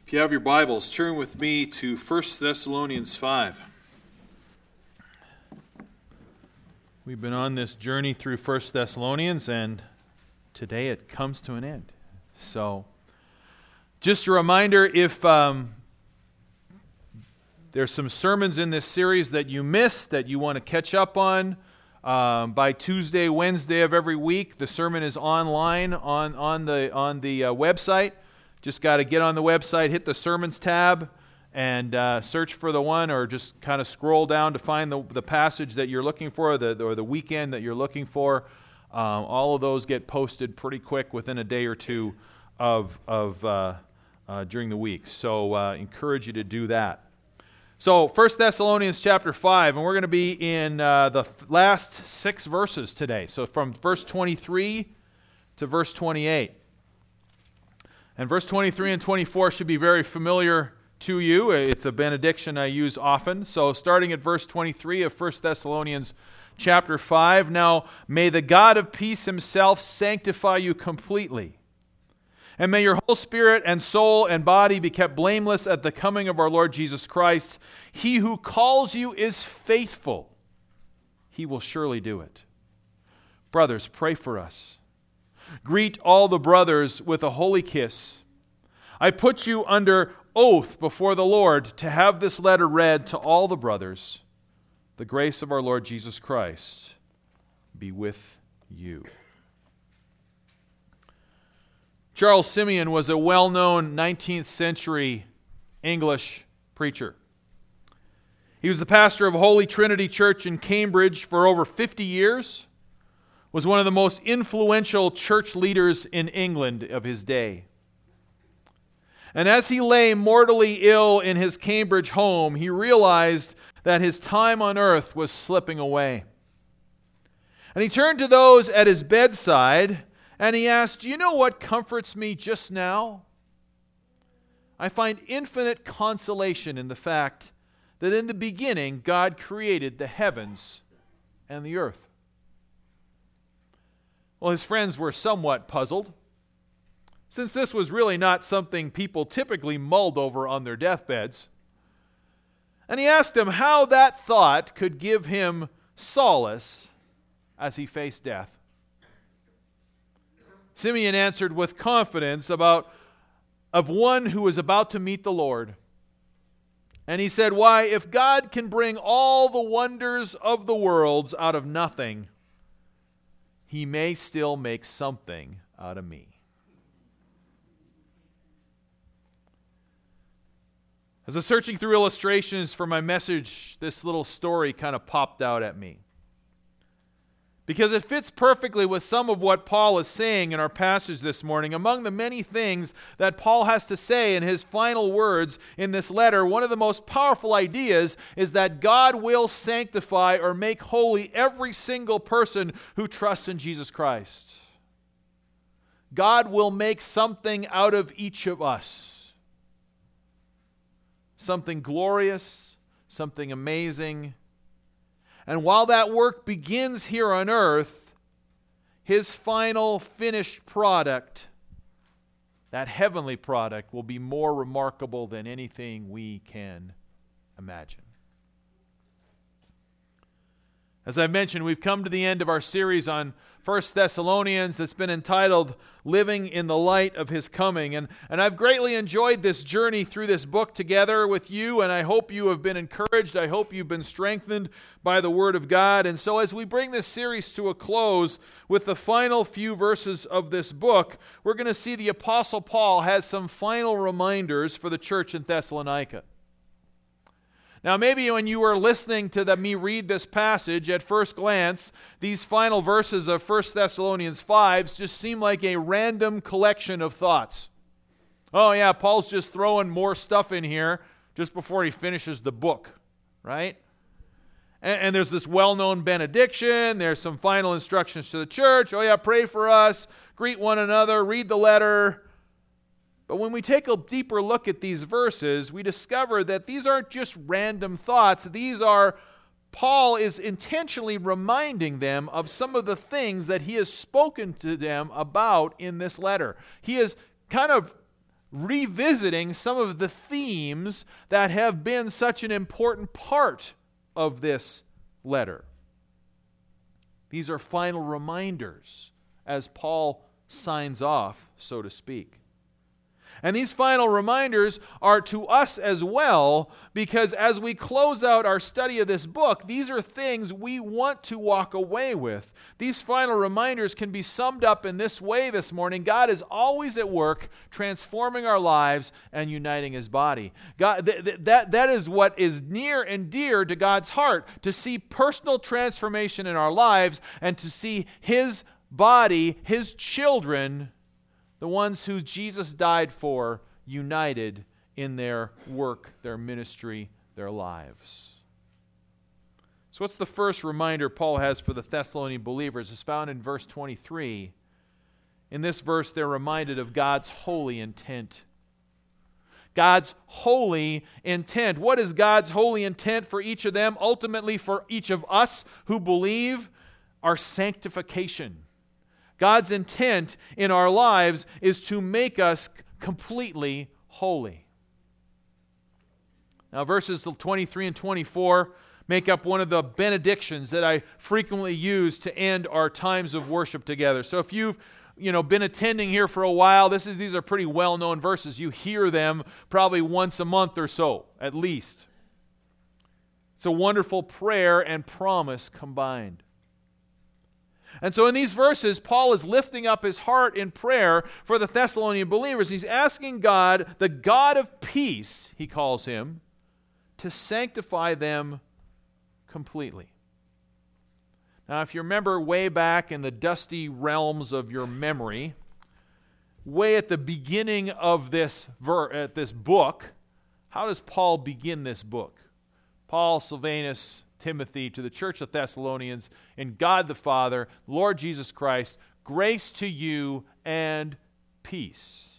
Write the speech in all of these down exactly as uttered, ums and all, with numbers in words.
If you have your Bibles, turn with me to First Thessalonians five. We've been on this journey through First Thessalonians, and today it comes to an end. So, just a reminder, if um, there's some sermons in this series that you missed, that you want to catch up on, um, by Tuesday, Wednesday of every week, the sermon is online on, on the, on the uh, website. Just got to get on the website, hit the Sermons tab, and uh, search for the one, or just kind of scroll down to find the, the passage that you're looking for, or the, or the weekend that you're looking for. Um, all of those get posted pretty quick within a day or two of, of uh, uh, during the week. So uh, encourage you to do that. So First Thessalonians chapter five, and we're going to be in uh, the last six verses today. So from verse twenty-three to verse twenty-eight. And verse twenty-three and twenty-four should be very familiar to you. It's a benediction I use often. So starting at verse twenty-three of First Thessalonians chapter five, "Now may the God of peace himself sanctify you completely, and may your whole spirit and soul and body be kept blameless at the coming of our Lord Jesus Christ. He who calls you is faithful. He will surely do it. Brothers, pray for us. Greet all the brothers with a holy kiss. I put you under oath before the Lord to have this letter read to all the brothers. The grace of our Lord Jesus Christ be with you." Charles Simeon was a well-known nineteenth century English preacher. He was the pastor of Holy Trinity Church in Cambridge for over fifty years. Was one of the most influential church leaders in England of his day. And as he lay mortally ill in his Cambridge home, he realized that his time on earth was slipping away. And he turned to those at his bedside and he asked, "Do you know what comforts me just now? I find infinite consolation in the fact that in the beginning God created the heavens and the earth." Well, his friends were somewhat puzzled, since this was really not something people typically mulled over on their deathbeds. And he asked him how that thought could give him solace as he faced death. Simeon answered with confidence about of one who was about to meet the Lord. And he said, "Why, if God can bring all the wonders of the worlds out of nothing, He may still make something out of me." As I was searching through illustrations for my message, this little story kind of popped out at me, because it fits perfectly with some of what Paul is saying in our passage this morning. Among the many things that Paul has to say in his final words in this letter, one of the most powerful ideas is that God will sanctify or make holy every single person who trusts in Jesus Christ. God will make something out of each of us. Something glorious, something amazing. And while that work begins here on earth, His final finished product, that heavenly product, will be more remarkable than anything we can imagine. As I mentioned, we've come to the end of our series on First Thessalonians that's been entitled "Living in the Light of His Coming." And, and I've greatly enjoyed this journey through this book together with you, and I hope you have been encouraged. I hope you've been strengthened by the Word of God. And so as we bring this series to a close with the final few verses of this book, we're going to see the Apostle Paul has some final reminders for the church in Thessalonica. Now, maybe when you were listening to the, me read this passage, at first glance, these final verses of First Thessalonians five just seem like a random collection of thoughts. Oh yeah, Paul's just throwing more stuff in here just before he finishes the book, right? And, and there's this well-known benediction, there's some final instructions to the church. Oh yeah, pray for us, greet one another, read the letter. But when we take a deeper look at these verses, we discover that these aren't just random thoughts. These are, Paul is intentionally reminding them of some of the things that he has spoken to them about in this letter. He is kind of revisiting some of the themes that have been such an important part of this letter. These are final reminders as Paul signs off, so to speak. And these final reminders are to us as well, because as we close out our study of this book, these are things we want to walk away with. These final reminders can be summed up in this way this morning. God is always at work transforming our lives and uniting His body. God, th- th- that, that is what is near and dear to God's heart, to see personal transformation in our lives and to see His body, His children, the ones who Jesus died for, united in their work, their ministry, their lives. So what's the first reminder Paul has for the Thessalonian believers? It's found in verse twenty-three. In this verse, they're reminded of God's holy intent. God's holy intent. What is God's holy intent for each of them? Ultimately, for each of us who believe, our sanctification. God's intent in our lives is to make us completely holy. Now, verses twenty-three and twenty-four make up one of the benedictions that I frequently use to end our times of worship together. So if you've you know, been attending here for a while, this is these are pretty well-known verses. You hear them probably once a month or so, at least. It's a wonderful prayer and promise combined. And so in these verses, Paul is lifting up his heart in prayer for the Thessalonian believers. He's asking God, the God of peace, he calls Him, to sanctify them completely. Now, if you remember way back in the dusty realms of your memory, way at the beginning of this, ver- at this book, how does Paul begin this book? Paul, Silvanus, Timothy, to the church of Thessalonians, in God the Father, Lord Jesus Christ, grace to you and peace.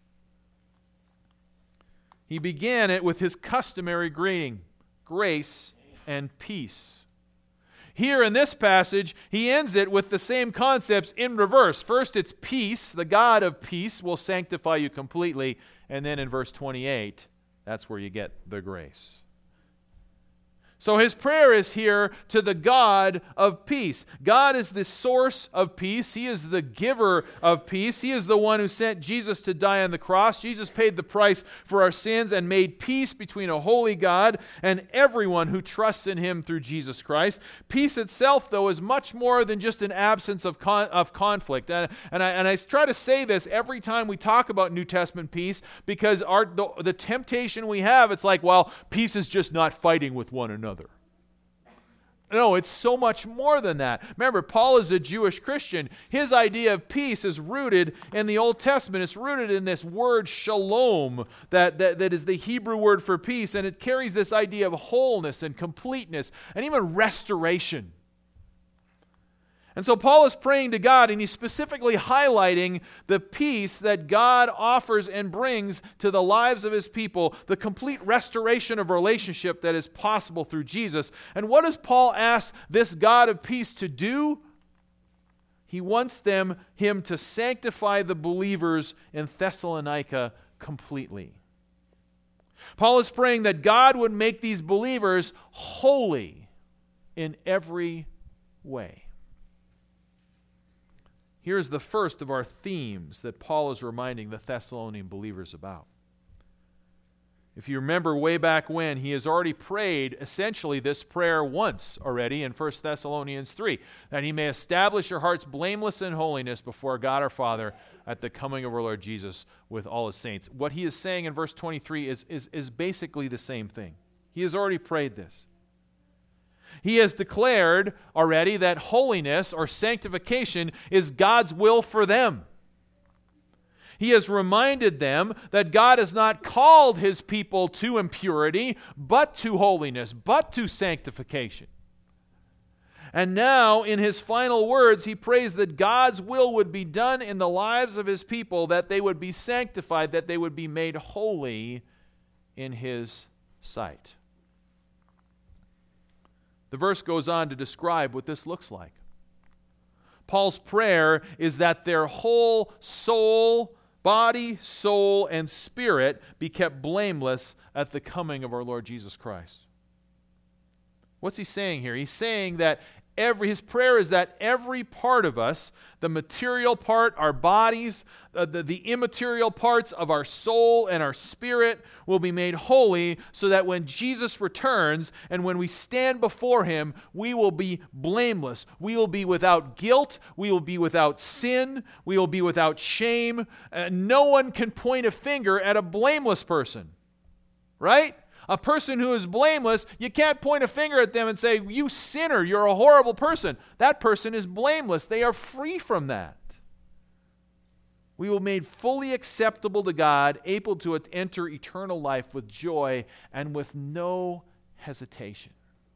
He began it with his customary greeting, grace and peace. Here in this passage, he ends it with the same concepts in reverse. First, it's peace. The God of peace will sanctify you completely. And then in verse twenty-eight, that's where you get the grace. So his prayer is here to the God of peace. God is the source of peace. He is the giver of peace. He is the one who sent Jesus to die on the cross. Jesus paid the price for our sins and made peace between a holy God and everyone who trusts in Him through Jesus Christ. Peace itself, though, is much more than just an absence of con- of conflict. And, and, I, and I try to say this every time we talk about New Testament peace, because our the, the temptation we have, it's like, well, peace is just not fighting with one another. No, it's so much more than that. Remember, Paul is a Jewish Christian. His idea of peace is rooted in the Old Testament. It's rooted in this word shalom that, that, that is the Hebrew word for peace, and it carries this idea of wholeness and completeness and even restoration. And so Paul is praying to God, and he's specifically highlighting the peace that God offers and brings to the lives of His people, the complete restoration of relationship that is possible through Jesus. And what does Paul ask this God of peace to do? He wants them, him to sanctify the believers in Thessalonica completely. Paul is praying that God would make these believers holy in every way. Here's the first of our themes that Paul is reminding the Thessalonian believers about. If you remember way back when, he has already prayed essentially this prayer once already in First Thessalonians three, that He may establish your hearts blameless in holiness before God our Father at the coming of our Lord Jesus with all His saints. What he is saying in verse twenty-three is, is, is basically the same thing. He has already prayed this. He has declared already that holiness or sanctification is God's will for them. He has reminded them that God has not called His people to impurity, but to holiness, but to sanctification. And now, in his final words, he prays that God's will would be done in the lives of His people, that they would be sanctified, that they would be made holy in His sight. The verse goes on to describe what this looks like. Paul's prayer is that their whole soul, body, soul, and spirit be kept blameless at the coming of our Lord Jesus Christ. What's he saying here? He's saying that every, his prayer is that every part of us, the material part, our bodies, uh, the, the immaterial parts of our soul and our spirit will be made holy, so that when Jesus returns and when we stand before him, we will be blameless. We will be without guilt. We will be without sin. We will be without shame. Uh, no one can point a finger at a blameless person. Right? A person who is blameless, you can't point a finger at them and say, you sinner, you're a horrible person. That person is blameless. They are free from that. We will be made fully acceptable to God, able to enter eternal life with joy and with no hesitation.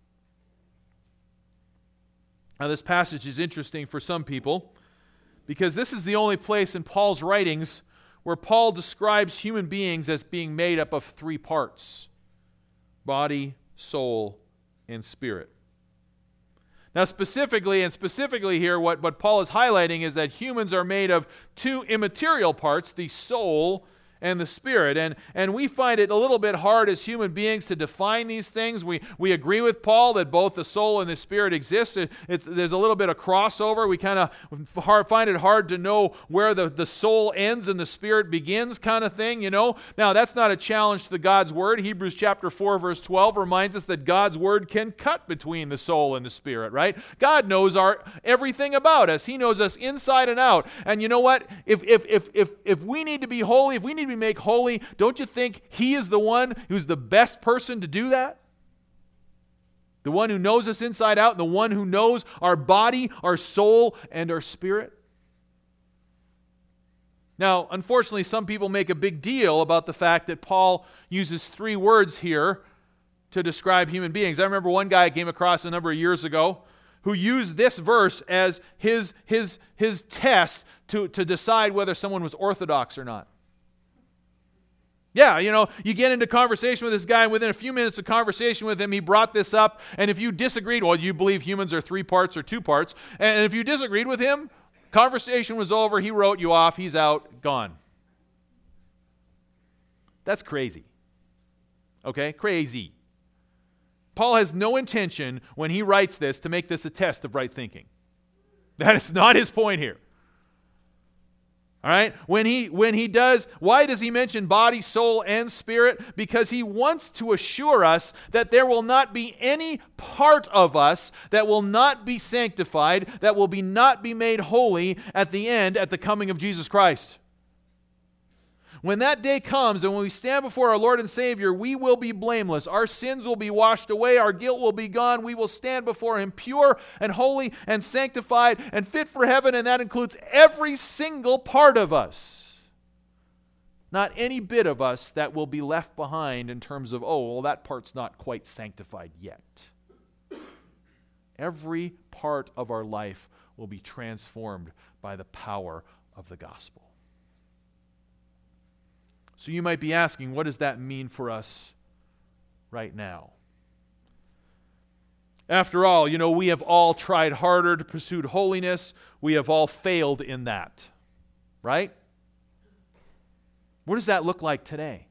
Now, this passage is interesting for some people because this is the only place in Paul's writings where Paul describes human beings as being made up of three parts: body, soul, and spirit. Now specifically, and specifically here, what, what Paul is highlighting is that humans are made of two immaterial parts, the soul and the spirit. And, and we find it a little bit hard as human beings to define these things. We, we agree with Paul that both the soul and the spirit exist. It, it's, there's a little bit of crossover. We kind of find it hard to know where the, the soul ends and the spirit begins, kind of thing, you know. Now, that's not a challenge to the God's word. Hebrews chapter four, verse twelve reminds us that God's word can cut between the soul and the spirit, right? God knows our everything about us. He knows us inside and out. And you know what? If, if, if, if, if we need to be holy, if we need to be make holy, don't you think he is the one who's the best person to do that? The one who knows us inside out, and the one who knows our body, our soul, and our spirit. Now, unfortunately, some people make a big deal about the fact that Paul uses three words here to describe human beings. I remember one guy I came across a number of years ago who used this verse as his, his, his test to, to decide whether someone was orthodox or not. Yeah, you know, you get into conversation with this guy, and within a few minutes of conversation with him, he brought this up, and if you disagreed, well, you believe humans are three parts or two parts, and if you disagreed with him, conversation was over, he wrote you off, he's out, gone. That's crazy. Okay? Crazy. Paul has no intention, when he writes this, to make this a test of right thinking. That is not his point here. All right? When he when he does, why does he mention body, soul, and spirit? Because he wants to assure us that there will not be any part of us that will not be sanctified, that will be not be made holy at the end, at the coming of Jesus Christ. When that day comes and when we stand before our Lord and Savior, we will be blameless. Our sins will be washed away. Our guilt will be gone. We will stand before him pure and holy and sanctified and fit for heaven, and that includes every single part of us. Not any bit of us that will be left behind in terms of, oh, well, that part's not quite sanctified yet. Every part of our life will be transformed by the power of the gospel. So you might be asking, what does that mean for us right now? After all, you know, we have all tried harder to pursue holiness. We have all failed in that. Right? What does that look like today?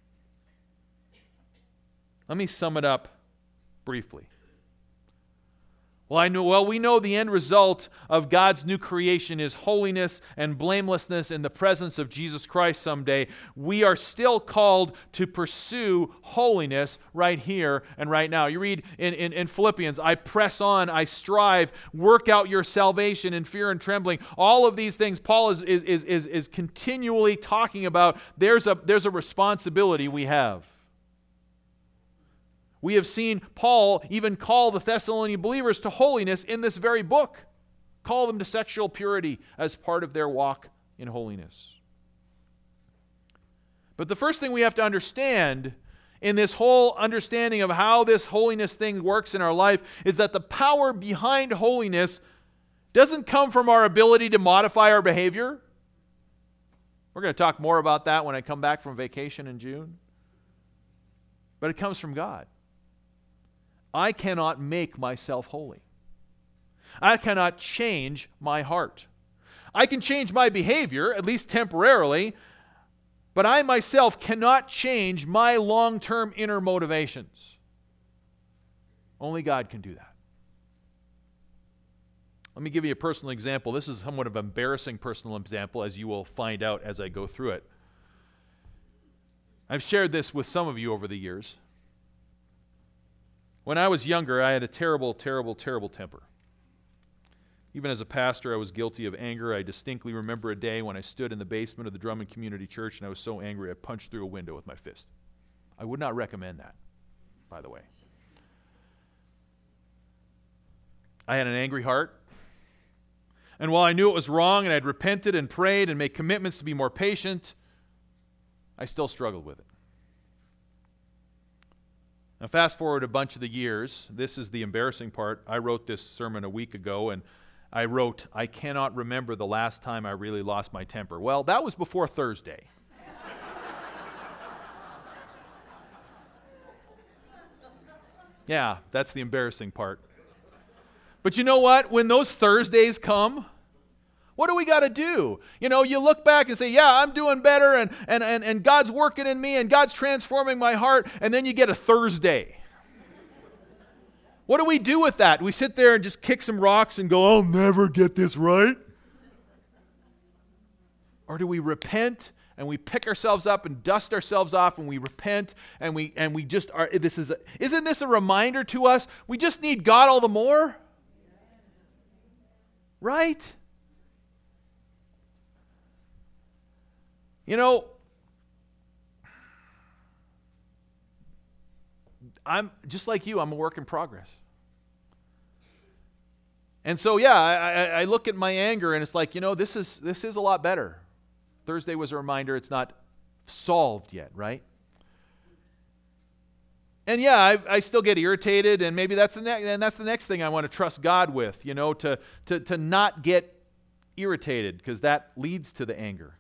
Let me sum it up briefly. Well, I know, well, we know the end result of God's new creation is holiness and blamelessness in the presence of Jesus Christ someday. We are still called to pursue holiness right here and right now. You read in, in, in Philippians, I press on, I strive, work out your salvation in fear and trembling. All of these things Paul is, is, is, is, is continually talking about. There's a, there's a responsibility we have. We have seen Paul even call the Thessalonian believers to holiness in this very book. Call them to sexual purity as part of their walk in holiness. But the first thing we have to understand in this whole understanding of how this holiness thing works in our life is that the power behind holiness doesn't come from our ability to modify our behavior. We're going to talk more about that when I come back from vacation in June. But it comes from God. I cannot make myself holy. I cannot change my heart. I can change my behavior, at least temporarily, But I myself cannot change my long-term inner motivations. Only God can do that. Let me give you a personal example. This is somewhat of an embarrassing personal example, as you will find out as I go through it. I've shared this with some of you over the years. When I was younger, I had a terrible, terrible, terrible temper. Even as a pastor, I was guilty of anger. I distinctly remember a day when I stood in the basement of the Drummond Community Church and I was so angry I punched through a window with my fist. I would not recommend that, by the way. I had an angry heart. And while I knew it was wrong and I'd repented and prayed and made commitments to be more patient, I still struggled with it. Now fast forward a bunch of the years. This is the embarrassing part. I wrote this sermon a week ago and I wrote, I cannot remember the last time I really lost my temper. Well, that was before Thursday. Yeah, that's the embarrassing part. But you know what? When those Thursdays come, what do we got to do? You know, you look back and say, yeah, I'm doing better and, and, and, and God's working in me and God's transforming my heart, and then you get a Thursday. What do we do with that? We sit there and just kick some rocks and go, I'll never get this right? Or do we repent and we pick ourselves up and dust ourselves off and we repent and we and we just are, this is a, isn't this a reminder to us? We just need God all the more? Right? You know, I'm just like you, I'm a work in progress. And so, yeah, I, I, I look at my anger and it's like, you know, this is this is a lot better. Thursday was a reminder it's not solved yet, right? And yeah, I, I still get irritated, and maybe that's the next, and that's the next thing I want to trust God with, you know, to to to not get irritated, because that leads to the anger.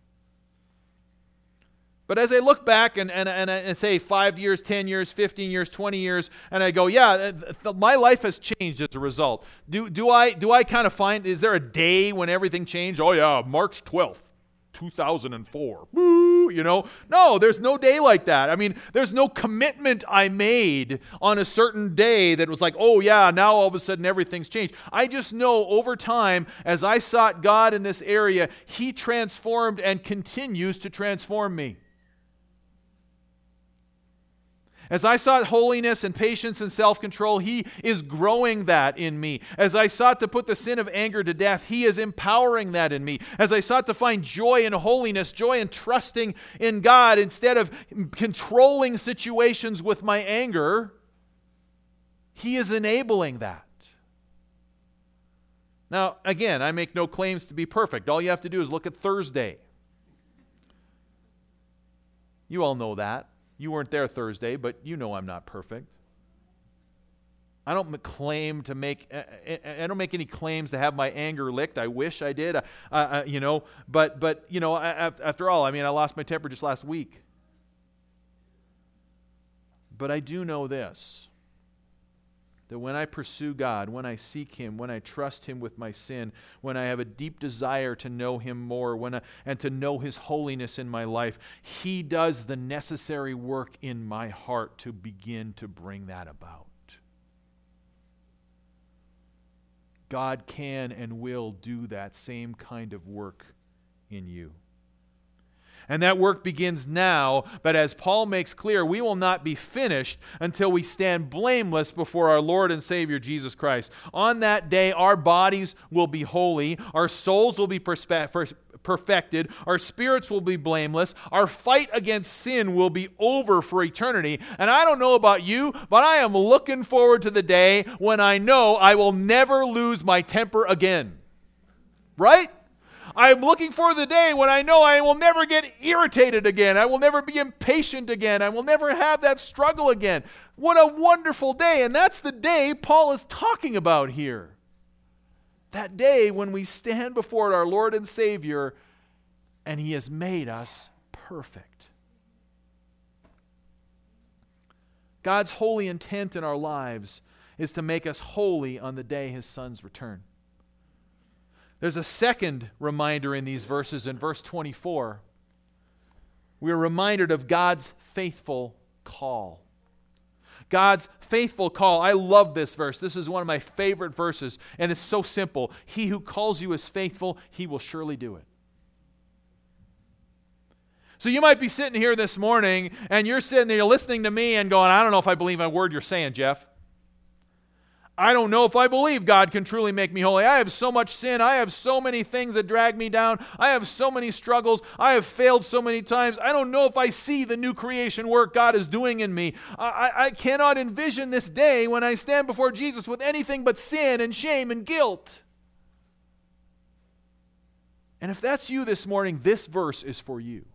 But as I look back and, and, and I say five years, ten years, fifteen years, twenty years, and I go, yeah, th- th- my life has changed as a result. Do do I do I kind of find, is there a day when everything changed? Oh yeah, March twelfth, two thousand four. Woo, you know? No, there's no day like that. I mean, there's no commitment I made on a certain day that was like, oh yeah, now all of a sudden everything's changed. I just know over time, as I sought God in this area, He transformed and continues to transform me. As I sought holiness and patience and self-control, He is growing that in me. As I sought to put the sin of anger to death, He is empowering that in me. As I sought to find joy in holiness, joy in trusting in God instead of controlling situations with my anger, He is enabling that. Now, again, I make no claims to be perfect. All you have to do is look at Thursday. You all know that. You weren't there Thursday, but you know I'm not perfect. I don't claim to make, I don't make any claims to have my anger licked. I wish I did, uh, uh, you know, but, but you know, after all, I mean, I lost my temper just last week. But I do know this, that when I pursue God, when I seek Him, when I trust Him with my sin, when I have a deep desire to know Him more, when I, and to know His holiness in my life, He does the necessary work in my heart to begin to bring that about. God can and will do that same kind of work in you. And that work begins now, but as Paul makes clear, we will not be finished until we stand blameless before our Lord and Savior Jesus Christ. On that day, our bodies will be holy, our souls will be perspe- perfected, our spirits will be blameless, our fight against sin will be over for eternity. And I don't know about you, but I am looking forward to the day when I know I will never lose my temper again. Right? I'm looking for the day when I know I will never get irritated again. I will never be impatient again. I will never have that struggle again. What a wonderful day. And that's the day Paul is talking about here. That day when we stand before our Lord and Savior and He has made us perfect. God's holy intent in our lives is to make us holy on the day His Son's return. There's a second reminder in these verses in verse twenty-four. we are reminded of God's faithful call. God's faithful call. I love this verse. This is one of my favorite verses, and it's so simple. He who calls you is faithful, he will surely do it. So you might be sitting here this morning, and you're sitting there listening to me and going, I don't know if I believe a word you're saying, Jeff. I don't know if I believe God can truly make me holy. I have so much sin. I have so many things that drag me down. I have so many struggles. I have failed so many times. I don't know if I see the new creation work God is doing in me. I, I, I cannot envision this day when I stand before Jesus with anything but sin and shame and guilt. And if that's you this morning, this verse is for you.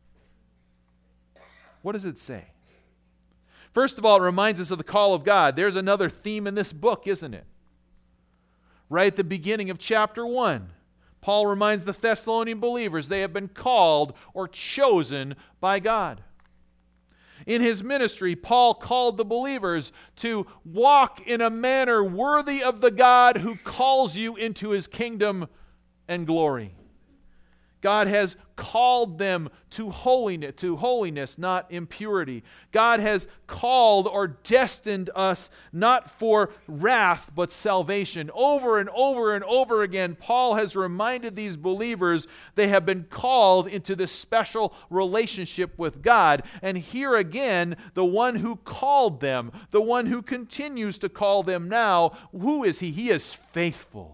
What does it say? First of all, it reminds us of the call of God. There's another theme in this book, isn't it? Right at the beginning of chapter one, Paul reminds the Thessalonian believers they have been called or chosen by God. In his ministry, Paul called the believers to walk in a manner worthy of the God who calls you into his kingdom and glory. God has called them to holiness, to holiness, not impurity. God has called or destined us not for wrath, but salvation. Over and over and over again, Paul has reminded these believers they have been called into this special relationship with God. And here again, the one who called them, the one who continues to call them now, who is he? He is faithful.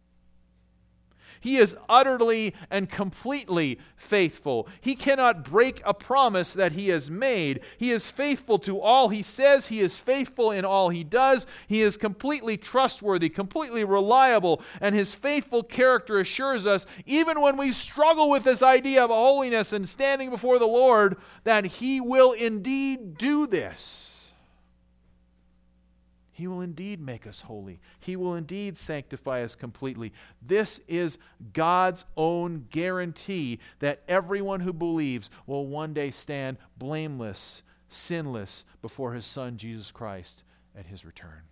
He is utterly and completely faithful. He cannot break a promise that he has made. He is faithful to all he says. He is faithful in all he does. He is completely trustworthy, completely reliable, and his faithful character assures us, even when we struggle with this idea of holiness and standing before the Lord, that he will indeed do this. He will indeed make us holy. He will indeed sanctify us completely. This is God's own guarantee that everyone who believes will one day stand blameless, sinless before his Son, Jesus Christ, at his return.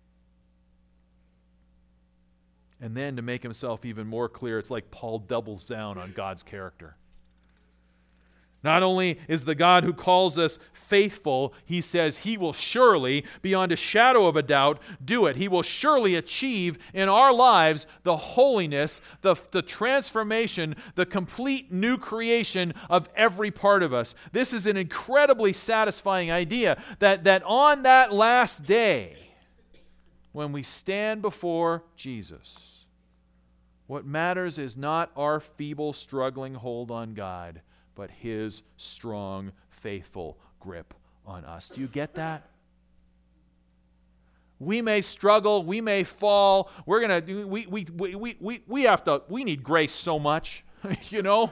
And then to make himself even more clear, it's like Paul doubles down on God's character. Not only is the God who calls us faithful, he says he will surely, beyond a shadow of a doubt, do it. He will surely achieve in our lives the holiness, the, the transformation, the complete new creation of every part of us. This is an incredibly satisfying idea that, that on that last day, when we stand before Jesus, what matters is not our feeble, struggling hold on God, but his strong, faithful grip on us. Do you get that? We may struggle, we may fall. We're gonna we we we we we, we have to we need grace so much, you know?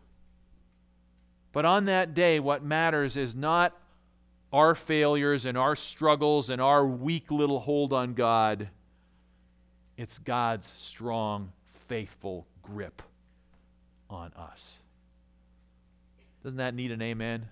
But on that day, what matters is not our failures and our struggles and our weak little hold on God. It's God's strong, faithful grip on us. Doesn't that need an amen?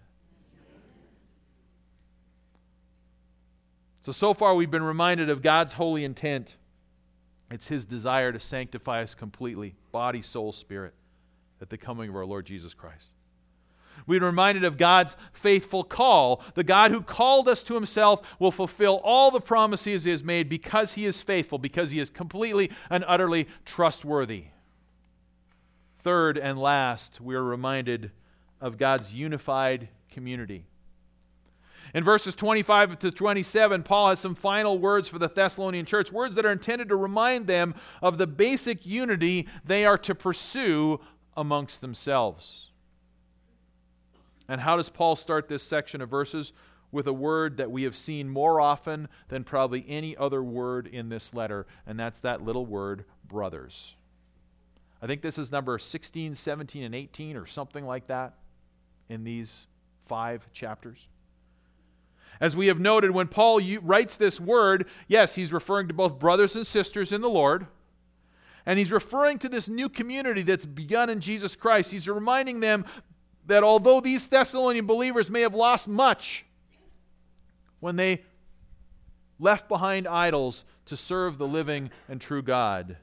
So, so far we've been reminded of God's holy intent. It's his desire to sanctify us completely, body, soul, spirit, at the coming of our Lord Jesus Christ. We've been reminded of God's faithful call. The God who called us to himself will fulfill all the promises he has made because he is faithful, because he is completely and utterly trustworthy. Third and last, we are reminded of God's unified community. In verses twenty-five to twenty-seven, Paul has some final words for the Thessalonian church, words that are intended to remind them of the basic unity they are to pursue amongst themselves. And how does Paul start this section of verses? With a word that we have seen more often than probably any other word in this letter, and that's that little word, brothers. I think this is number sixteen, seventeen, and eighteen, or something like that, in these five chapters. As we have noted, when Paul writes this word, yes, he's referring to both brothers and sisters in the Lord, and he's referring to this new community that's begun in Jesus Christ. He's reminding them that although these Thessalonian believers may have lost much when they left behind idols to serve the living and true God,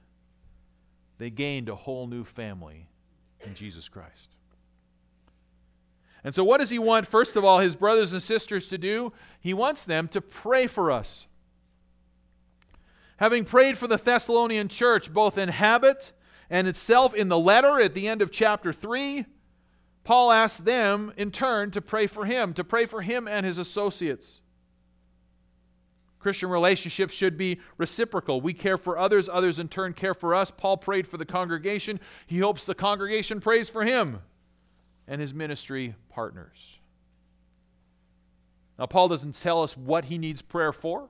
they gained a whole new family in Jesus Christ. And so what does he want, first of all, his brothers and sisters to do? He wants them to pray for us. Having prayed for the Thessalonian church, both in habit and itself in the letter at the end of chapter three, Paul asks them in turn to pray for him, to pray for him and his associates. Christian relationships should be reciprocal. We care for others, others in turn care for us. Paul prayed for the congregation. He hopes the congregation prays for him and his ministry partners. Now, Paul doesn't tell us what he needs prayer for,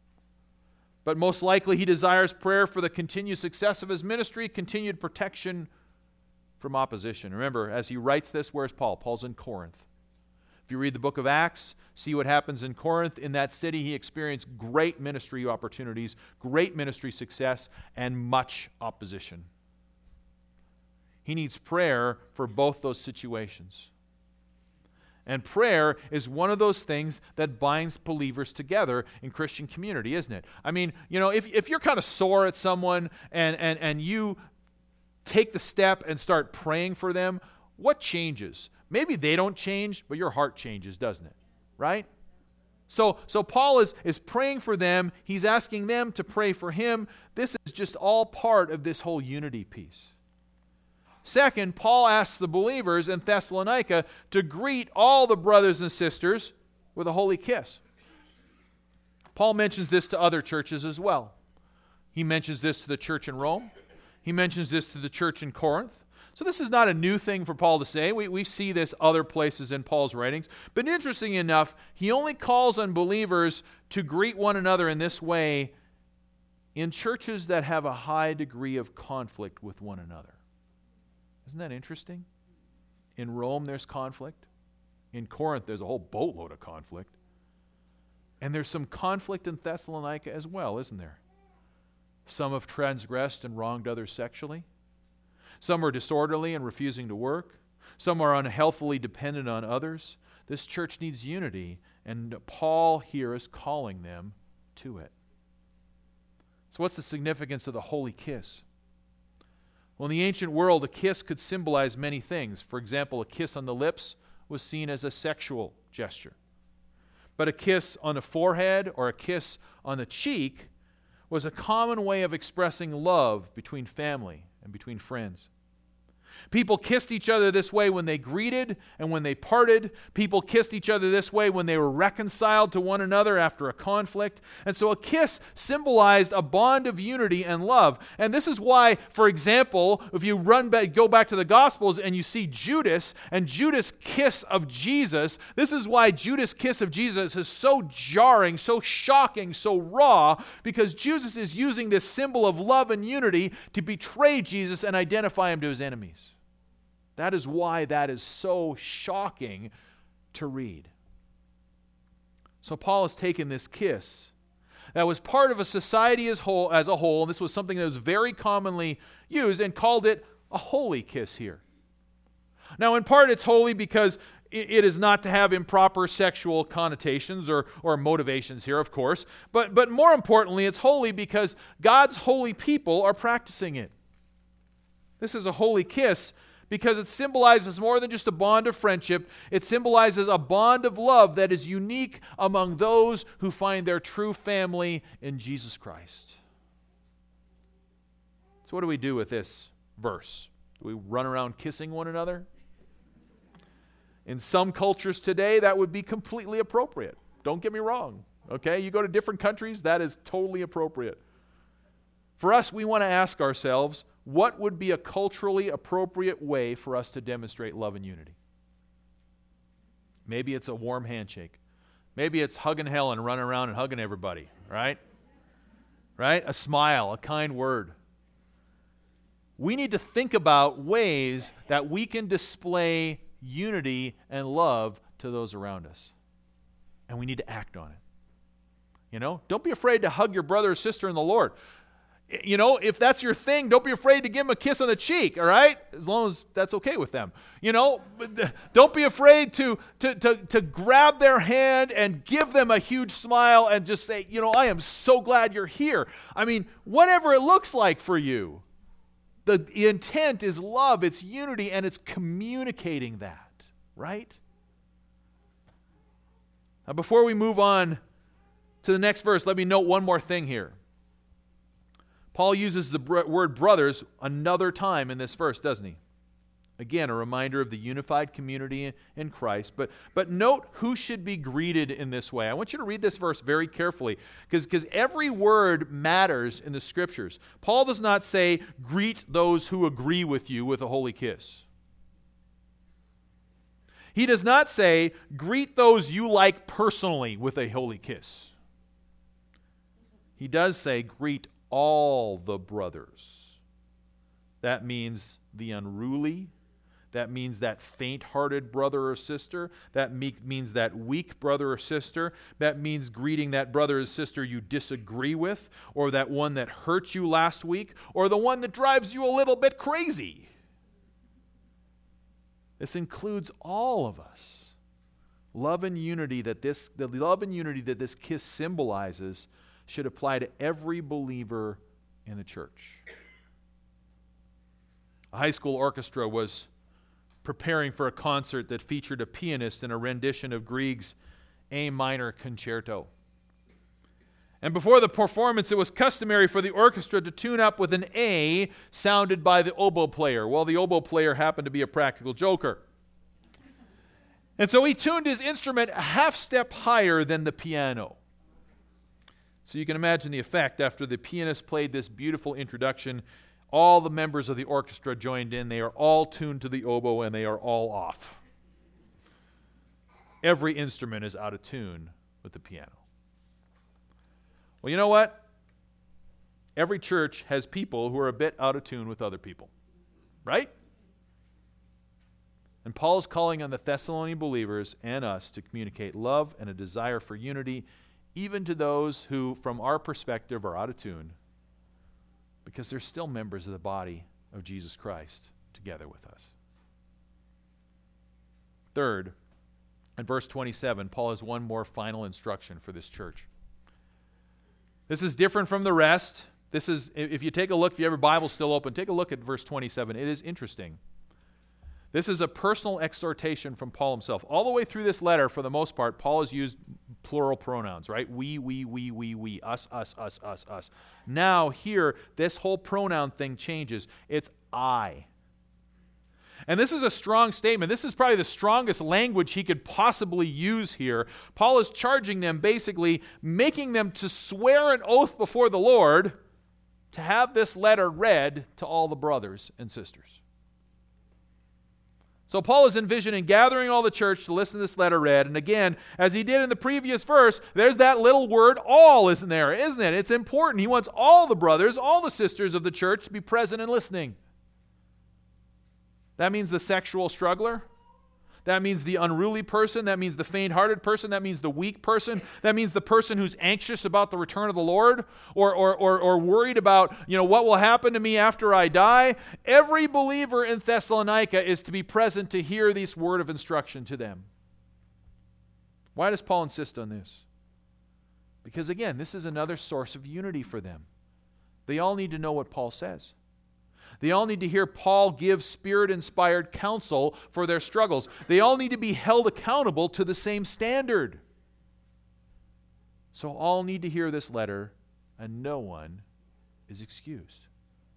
but most likely he desires prayer for the continued success of his ministry, continued protection from opposition. Remember, as he writes this, where's Paul? Paul's in Corinth. If you read the book of Acts, see what happens in Corinth. In that city, he experienced great ministry opportunities, great ministry success, and much opposition. He needs prayer for both those situations. And prayer is one of those things that binds believers together in Christian community, isn't it? I mean, you know, if, if you're kind of sore at someone and, and, and you take the step and start praying for them, what changes? Maybe they don't change, but your heart changes, doesn't it? Right? So, so Paul is, is praying for them. He's asking them to pray for him. This is just all part of this whole unity piece. Second, Paul asks the believers in Thessalonica to greet all the brothers and sisters with a holy kiss. Paul mentions this to other churches as well. He mentions this to the church in Rome. He mentions this to the church in Corinth. So this is not a new thing for Paul to say. We, we see this other places in Paul's writings. But interesting enough, he only calls on believers to greet one another in this way in churches that have a high degree of conflict with one another. Isn't that interesting? In Rome, there's conflict. In Corinth, there's a whole boatload of conflict. And there's some conflict in Thessalonica as well, isn't there? Some have transgressed and wronged others sexually. Some are disorderly and refusing to work. Some are unhealthily dependent on others. This church needs unity, and Paul here is calling them to it. So what's the significance of the holy kiss? Well, in the ancient world, a kiss could symbolize many things. For example, a kiss on the lips was seen as a sexual gesture. But a kiss on the forehead or a kiss on the cheek was a common way of expressing love between family and between friends. People kissed each other this way when they greeted and when they parted. People kissed each other this way when they were reconciled to one another after a conflict. And so a kiss symbolized a bond of unity and love. And this is why, for example, if you run back, go back to the Gospels and you see Judas and Judas' kiss of Jesus, this is why Judas' kiss of Jesus is so jarring, so shocking, so raw, because Judas is using this symbol of love and unity to betray Jesus and identify him to his enemies. That is why that is so shocking to read. So Paul has taken this kiss that was part of a society as whole, as a whole, and this was something that was very commonly used, and called it a holy kiss here. Now, in part, it's holy because it is not to have improper sexual connotations or, or motivations here, of course, but, but more importantly, it's holy because God's holy people are practicing it. This is a holy kiss because it symbolizes more than just a bond of friendship. It symbolizes a bond of love that is unique among those who find their true family in Jesus Christ. So what do we do with this verse? Do we run around kissing one another? In some cultures today, that would be completely appropriate. Don't get me wrong. Okay, you go to different countries, that is totally appropriate. For us, we want to ask ourselves, what would be a culturally appropriate way for us to demonstrate love and unity? Maybe it's a warm handshake. Maybe it's hugging hell and running around and hugging everybody, right? Right? A smile, a kind word. We need to think about ways that we can display unity and love to those around us. And we need to act on it. You know, don't be afraid to hug your brother or sister in the Lord. You know, if that's your thing, don't be afraid to give them a kiss on the cheek, all right? As long as that's okay with them. You know, don't be afraid to, to, to, to grab their hand and give them a huge smile and just say, you know, I am so glad you're here. I mean, whatever it looks like for you. The intent is love, it's unity, and it's communicating that, right? Now, before we move on to the next verse, let me note one more thing here. Paul uses the br- word brothers another time in this verse, doesn't he? Again, a reminder of the unified community in Christ. But, but note who should be greeted in this way. I want you to read this verse very carefully because every word matters in the Scriptures. Paul does not say, greet those who agree with you with a holy kiss. He does not say, greet those you like personally with a holy kiss. He does say, greet all the brothers. That means the unruly. That means that faint-hearted brother or sister. That me- means that weak brother or sister. That means greeting that brother or sister you disagree with, or that one that hurt you last week, or the one that drives you a little bit crazy. This includes all of us. Love and unity that this, the love and unity that this kiss symbolizes should apply to every believer in the church. A high school orchestra was preparing for a concert that featured a pianist in a rendition of Grieg's A minor concerto. And before the performance, it was customary for the orchestra to tune up with an A sounded by the oboe player. Well, the oboe player happened to be a practical joker. And so he tuned his instrument a half step higher than the piano. So you can imagine the effect after the pianist played this beautiful introduction. All the members of the orchestra joined in. They are all tuned to the oboe and they are all off. Every instrument is out of tune with the piano. Well, you know what? Every church has people who are a bit out of tune with other people. Right? And Paul is calling on the Thessalonian believers and us to communicate love and a desire for unity, even to those who, from our perspective, are out of tune, because they're still members of the body of Jesus Christ together with us. Third, in verse twenty-seven, Paul has one more final instruction for this church. This is different from the rest. This is, if you take a look, if you have your Bible still open, take a look at verse twenty-seven. It is interesting. This is a personal exhortation from Paul himself. All the way through this letter, for the most part, Paul has used plural pronouns, right? We, we, we, we, we, us, us, us, us, us. Now, here, this whole pronoun thing changes. It's I. And this is a strong statement. This is probably the strongest language he could possibly use here. Paul is charging them, basically making them to swear an oath before the Lord to have this letter read to all the brothers and sisters. So Paul is envisioning gathering all the church to listen to this letter read. And again, as he did in the previous verse, there's that little word all, isn't there? Isn't it? It's important. He wants all the brothers, all the sisters of the church to be present and listening. That means the sexual struggler. That means the unruly person. That means the faint-hearted person. That means the weak person. That means the person who's anxious about the return of the Lord or, or, or, or worried about, you know, what will happen to me after I die. Every believer in Thessalonica is to be present to hear this word of instruction to them. Why does Paul insist on this? Because, again, this is another source of unity for them. They all need to know what Paul says. They all need to hear Paul give Spirit-inspired counsel for their struggles. They all need to be held accountable to the same standard. So all need to hear this letter, and no one is excused.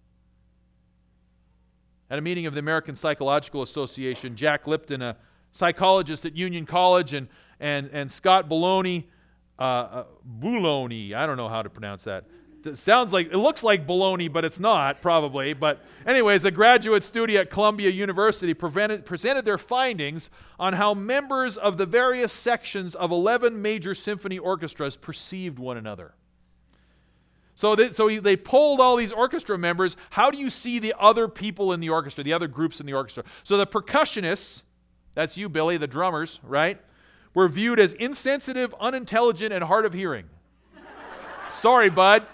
At a meeting of the American Psychological Association, Jack Lipton, a psychologist at Union College, and, and, and Scott Bologna, uh, uh, Bouloni, I don't know how to pronounce that. It sounds like, it looks like baloney, but it's not, probably. But anyways, a graduate student at Columbia University prevented, presented their findings on how members of the various sections of eleven major symphony orchestras perceived one another. So they, so they polled all these orchestra members, how do you see the other people in the orchestra, the other groups in the orchestra? So the percussionists, that's you, Billy, the drummers, right, were viewed as insensitive, unintelligent, and hard of hearing. Sorry, bud.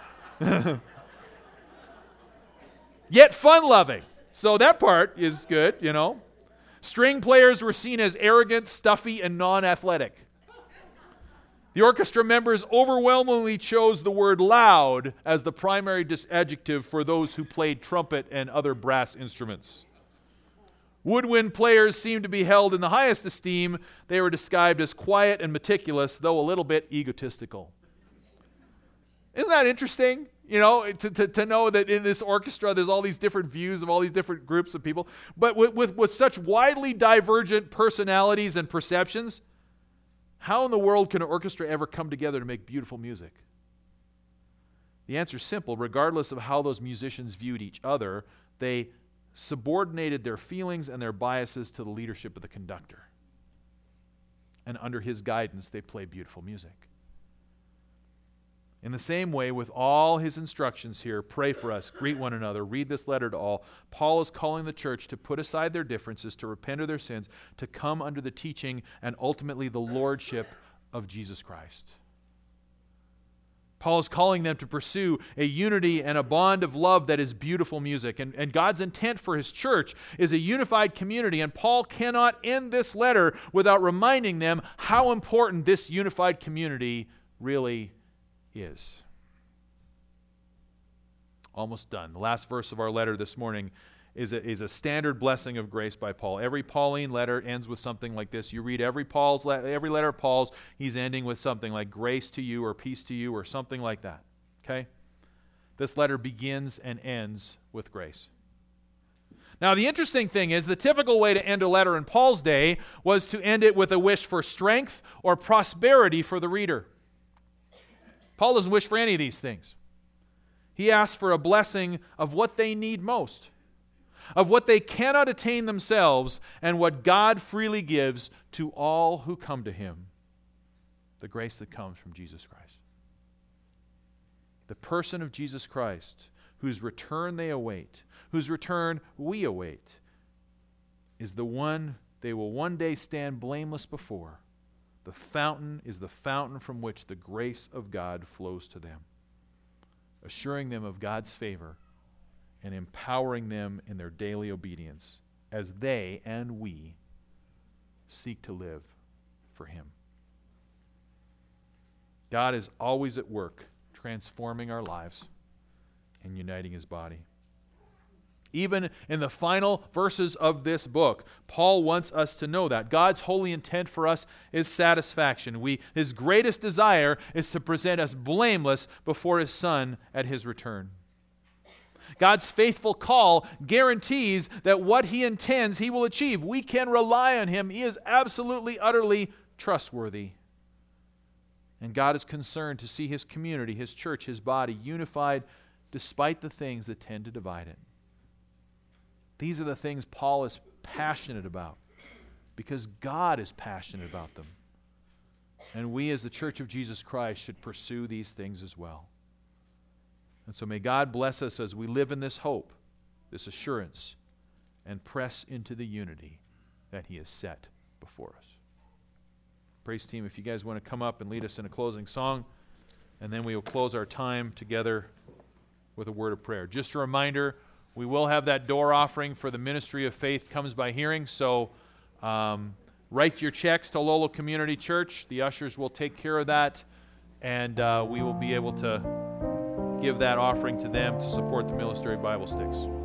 Yet fun-loving. So that part is good, you know. String players were seen as arrogant, stuffy, and non-athletic. The orchestra members overwhelmingly chose the word loud as the primary dis- adjective for those who played trumpet and other brass instruments. woodwind players seemed to be held in the highest esteem. They were described as quiet and meticulous, though a little bit egotistical. Isn't that interesting? You know, to, to, to know that in this orchestra there's all these different views of all these different groups of people. But with, with, with such widely divergent personalities and perceptions, how in the world can an orchestra ever come together to make beautiful music? The answer is simple. Regardless of how those musicians viewed each other, they subordinated their feelings and their biases to the leadership of the conductor. And under his guidance, they played beautiful music. In the same way, with all his instructions here, pray for us, greet one another, read this letter to all, Paul is calling the church to put aside their differences, to repent of their sins, to come under the teaching and ultimately the lordship of Jesus Christ. Paul is calling them to pursue a unity and a bond of love that is beautiful music. And, and God's intent for his church is a unified community. And Paul cannot end this letter without reminding them how important this unified community really is. Almost done. The last verse of our letter this morning is a, is a standard blessing of grace by Paul. Every Pauline letter ends with something like this. You read every Paul's le- every letter of Paul's, he's ending with something like grace to you or peace to you or something like that. Okay? This letter begins and ends with grace. Now, the interesting thing is the typical way to end a letter in Paul's day was to end it with a wish for strength or prosperity for the reader. Paul doesn't wish for any of these things. He asks for a blessing of what they need most, of what they cannot attain themselves, and what God freely gives to all who come to him, the grace that comes from Jesus Christ. The person of Jesus Christ, whose return they await, whose return we await, is the one they will one day stand blameless before. The fountain is the fountain from which the grace of God flows to them, assuring them of God's favor and empowering them in their daily obedience as they and we seek to live for him. God is always at work transforming our lives and uniting his body. Even in the final verses of this book, Paul wants us to know that God's holy intent for us is satisfaction. We, his greatest desire is to present us blameless before his Son at his return. God's faithful call guarantees that what he intends, he will achieve. We can rely on him. He is absolutely, utterly trustworthy. And God is concerned to see his community, his church, his body unified despite the things that tend to divide it. These are the things Paul is passionate about because God is passionate about them. And we as the Church of Jesus Christ should pursue these things as well. And so may God bless us as we live in this hope, this assurance, and press into the unity that he has set before us. Praise team, if you guys want to come up and lead us in a closing song, and then we will close our time together with a word of prayer. Just a reminder, we will have that door offering for the ministry of faith comes by hearing, so um, write your checks to Lolo Community Church. The ushers will take care of that, and uh, we will be able to give that offering to them to support the Military Bible Sticks.